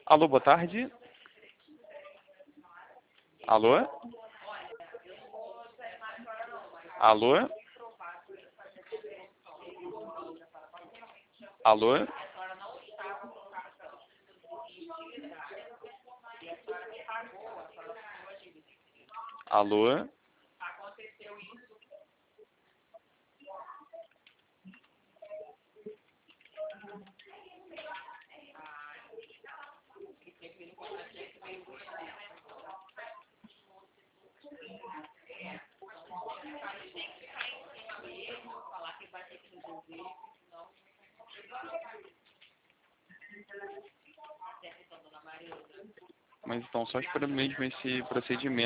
Alô, boa tarde. Alô? Alô? Alô? Alô? Mas então, só esperando mesmo esse procedimento.